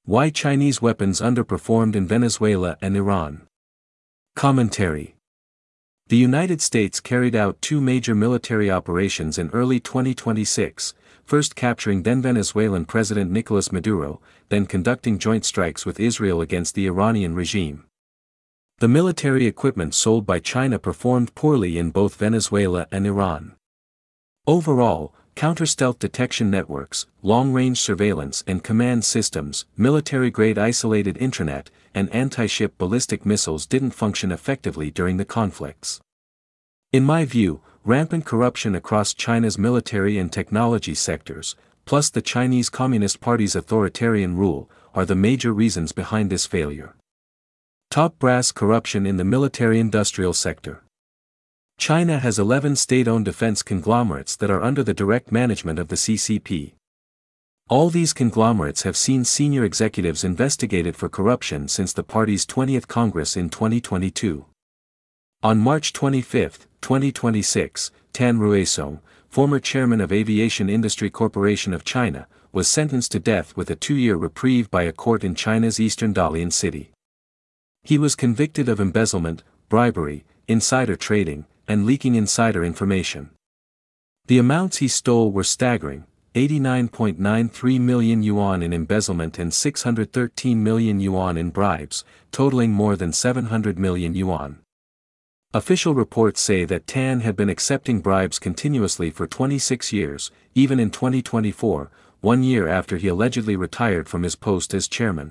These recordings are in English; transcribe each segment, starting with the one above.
Why Chinese weapons underperformed in Venezuela and Iran. Commentary. The United States carried out two major military operations in early 2026, first capturing then Venezuelan President Nicolas Maduro, then conducting joint strikes with Israel against the Iranian regime. The military equipment sold by China performed poorly in both Venezuela and Iran. Overall, counter-stealth detection networks, long-range surveillance and command systems, military-grade isolated intranet, and anti-ship ballistic missiles didn't function effectively during the conflicts. In my view, rampant corruption across China's military and technology sectors, plus the Chinese Communist Party's authoritarian rule, are the major reasons behind this failure. Top brass corruption in the military-industrial sector. China has 11 state-owned defense conglomerates that are under the direct management of the CCP. All these conglomerates have seen senior executives investigated for corruption since the party's 20th Congress in 2022. On March 25, 2026, Tan Ruisong, former chairman of Aviation Industry Corporation of China, was sentenced to death with a 2-year reprieve by a court in China's eastern Dalian city. He was convicted of embezzlement, bribery, insider trading, and leaking insider information. The amounts he stole were staggering: 89.93 million yuan in embezzlement and 613 million yuan in bribes, totaling more than 700 million yuan. Official reports say that Tan had been accepting bribes continuously for 26 years, even in 2024, 1 year after he allegedly retired from his post as chairman.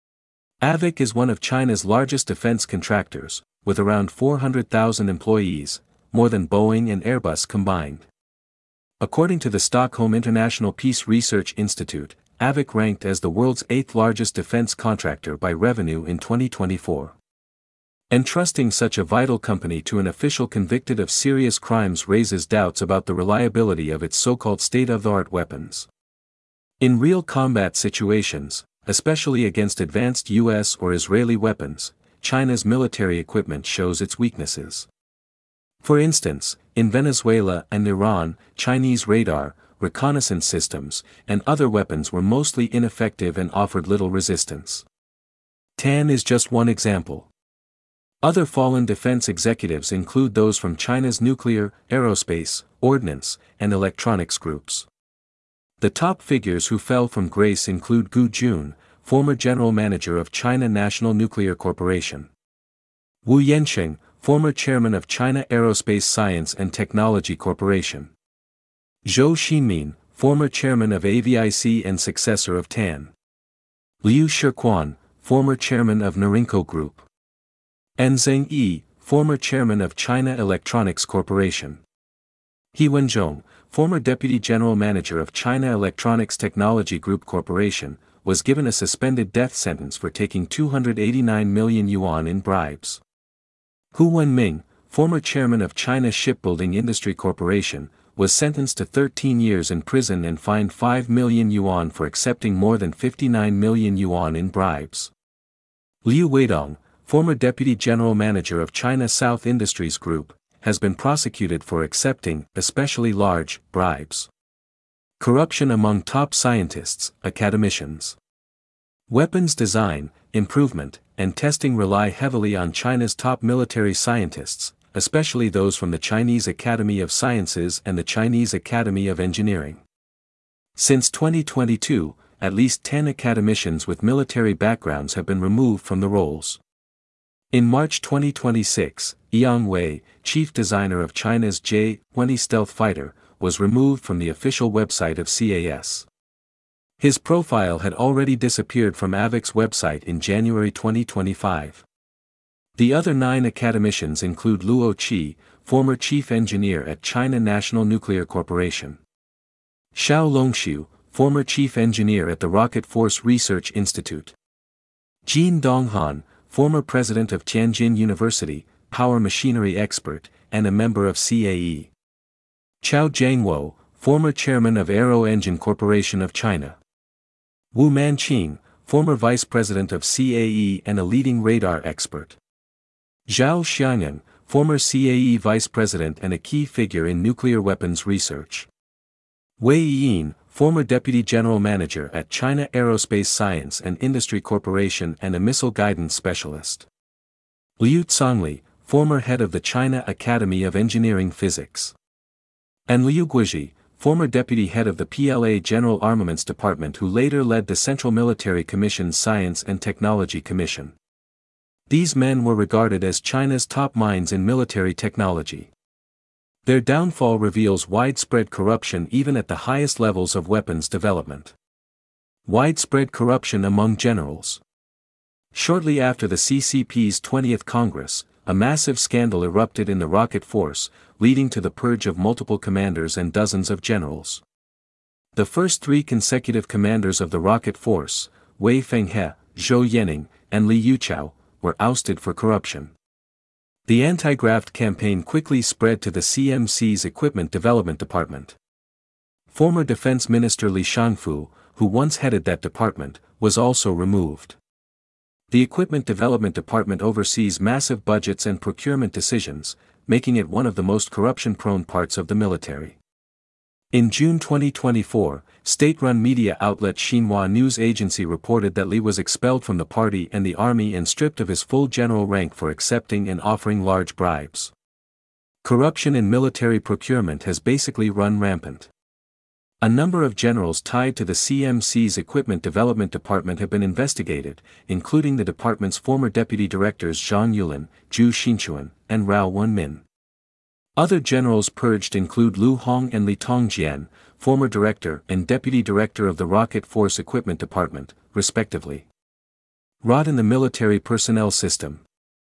AVIC is one of China's largest defense contractors, with around 400,000 employees, more than Boeing and Airbus combined. According to the Stockholm International Peace Research Institute, AVIC ranked as the world's 8th largest defense contractor by revenue in 2024. Entrusting such a vital company to an official convicted of serious crimes raises doubts about the reliability of its so-called state-of-the-art weapons. In real combat situations, especially against advanced US or Israeli weapons, China's military equipment shows its weaknesses. For instance, in Venezuela and Iran, Chinese radar, reconnaissance systems, and other weapons were mostly ineffective and offered little resistance. Tan is just one example. Other fallen defense executives include those from China's nuclear, aerospace, ordnance, and electronics groups. The top figures who fell from grace include Gu Jun, former general manager of China National Nuclear Corporation; Wu Yansheng, former chairman of China Aerospace Science and Technology Corporation; Zhou Xinmin, former chairman of AVIC and successor of Tan; Liu Shiquan, former chairman of Norinco Group; and Zheng Yi, former chairman of China Electronics Corporation. He Wenzhong, former deputy general manager of China Electronics Technology Group Corporation, was given a suspended death sentence for taking 289 million yuan in bribes. Hu Wenming, former chairman of China Shipbuilding Industry Corporation, was sentenced to 13 years in prison and fined 5 million yuan for accepting more than 59 million yuan in bribes. Liu Weidong, former deputy general manager of China South Industries Group, has been prosecuted for accepting, especially large, bribes. Corruption among top scientists, academicians. Weapons design, improvement, and testing rely heavily on China's top military scientists, especially those from the Chinese Academy of Sciences and the Chinese Academy of Engineering. Since 2022, at least 10 academicians with military backgrounds have been removed from the roles. In March 2026, Yang Wei, chief designer of China's J-20 stealth fighter, was removed from the official website of CAS. His profile had already disappeared from AVIC's website in January 2025. The other 9 academicians include Luo Qi, former chief engineer at China National Nuclear Corporation; Xiao Longxiu, former chief engineer at the Rocket Force Research Institute; Jin Donghan, former president of Tianjin University, power machinery expert, and a member of CAE; Chao Jiangwo, former chairman of Aero Engine Corporation of China; Wu Manqing, former vice president of CAE and a leading radar expert; Zhao Xiangyang, former CAE vice president and a key figure in nuclear weapons research; Wei Yin, former Deputy General Manager at China Aerospace Science and Industry Corporation and a missile guidance specialist. Liu Congli, former head of the China Academy of Engineering Physics. And Liu Guizhi, former deputy head of the PLA General Armaments Department who later led the Central Military Commission's Science and Technology Commission. These men were regarded as China's top minds in military technology. Their downfall reveals widespread corruption even at the highest levels of weapons development. Widespread corruption among generals. Shortly after the CCP's 20th Congress, a massive scandal erupted in the Rocket Force, leading to the purge of multiple commanders and dozens of generals. The first three consecutive commanders of the Rocket Force, Wei Fenghe, Zhou Yanning, and Li Yuchao, were ousted for corruption. The anti-graft campaign quickly spread to the CMC's Equipment Development Department. Former Defense Minister Li Shangfu, who once headed that department, was also removed. The Equipment Development Department oversees massive budgets and procurement decisions, making it one of the most corruption-prone parts of the military. In June 2024, state-run media outlet Xinhua News Agency reported that Li was expelled from the party and the army and stripped of his full general rank for accepting and offering large bribes. Corruption in military procurement has basically run rampant. A number of generals tied to the CMC's Equipment Development Department have been investigated, including the department's former deputy directors Zhang Yulin, Zhu Xinchuan, and Rao Wenmin. Other generals purged include Lu Hong and Li Tongjian, former director and deputy director of the Rocket Force Equipment Department, respectively. Rot in the military personnel system.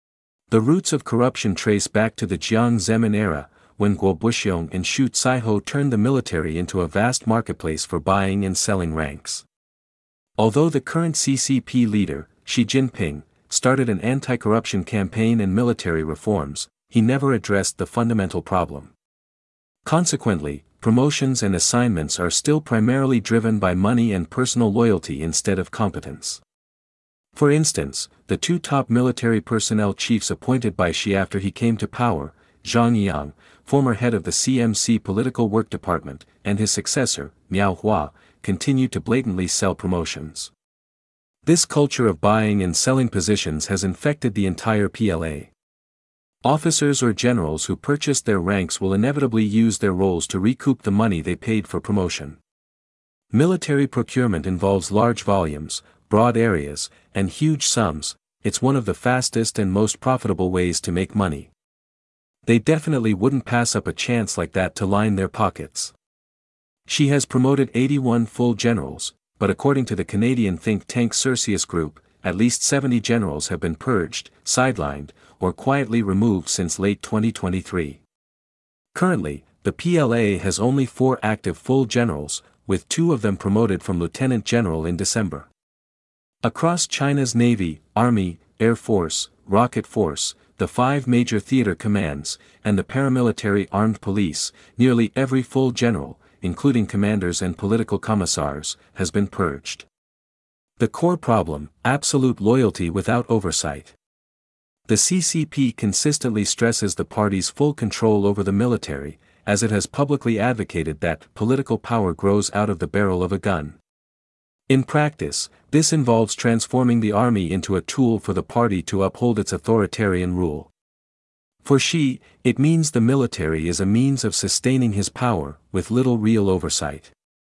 The roots of corruption trace back to the Jiang Zemin era, when Guo Buxiong and Xu Caiho turned the military into a vast marketplace for buying and selling ranks. Although the current CCP leader, Xi Jinping, started an anti-corruption campaign and military reforms, he never addressed the fundamental problem. Consequently, promotions and assignments are still primarily driven by money and personal loyalty instead of competence. For instance, the two top military personnel chiefs appointed by Xi after he came to power, Zhang Yang, former head of the CMC Political Work Department, and his successor, Miao Hua, continued to blatantly sell promotions. This culture of buying and selling positions has infected the entire PLA. Officers or generals who purchased their ranks will inevitably use their roles to recoup the money they paid for promotion. Military procurement involves large volumes, broad areas, and huge sums. It's one of the fastest and most profitable ways to make money. They definitely wouldn't pass up a chance like that to line their pockets. She has promoted 81 full generals, but according to the Canadian think tank Cercius Group, at least 70 generals have been purged, sidelined, or quietly removed since late 2023. Currently, the PLA has only 4 active full generals, with 2 of them promoted from lieutenant general in December. Across China's Navy, Army, Air Force, Rocket Force, the 5 major theater commands, and the paramilitary armed police, nearly every full general, including commanders and political commissars, has been purged. The core problem: absolute loyalty without oversight. The CCP consistently stresses the party's full control over the military, as it has publicly advocated that political power grows out of the barrel of a gun. In practice, this involves transforming the army into a tool for the party to uphold its authoritarian rule. For Xi, it means the military is a means of sustaining his power, with little real oversight.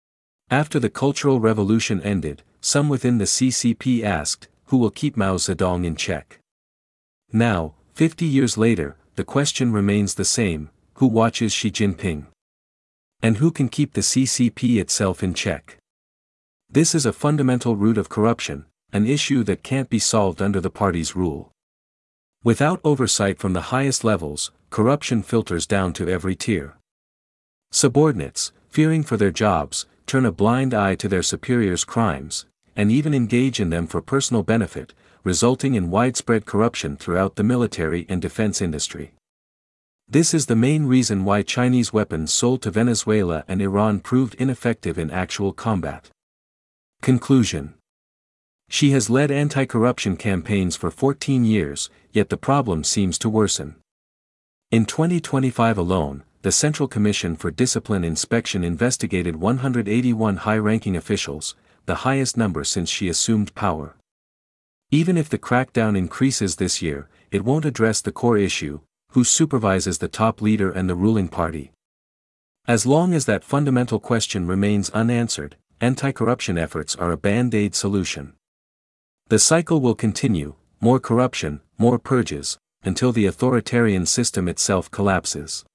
After the Cultural Revolution ended, some within the CCP asked, who will keep Mao Zedong in check? Now, 50 years later, the question remains the same: who watches Xi Jinping? And who can keep the CCP itself in check? This is a fundamental root of corruption, an issue that can't be solved under the party's rule. Without oversight from the highest levels, corruption filters down to every tier. Subordinates, fearing for their jobs, turn a blind eye to their superiors' crimes, and even engage in them for personal benefit, resulting in widespread corruption throughout the military and defense industry. This is the main reason why Chinese weapons sold to Venezuela and Iran proved ineffective in actual combat. Conclusion: Xi has led anti-corruption campaigns for 14 years, yet the problem seems to worsen. In 2025 alone, the Central Commission for Discipline Inspection investigated 181 high-ranking officials, the highest number since she assumed power. Even if the crackdown increases this year, it won't address the core issue: who supervises the top leader and the ruling party. As long as that fundamental question remains unanswered, anti-corruption efforts are a band-aid solution. The cycle will continue: more corruption, more purges, until the authoritarian system itself collapses.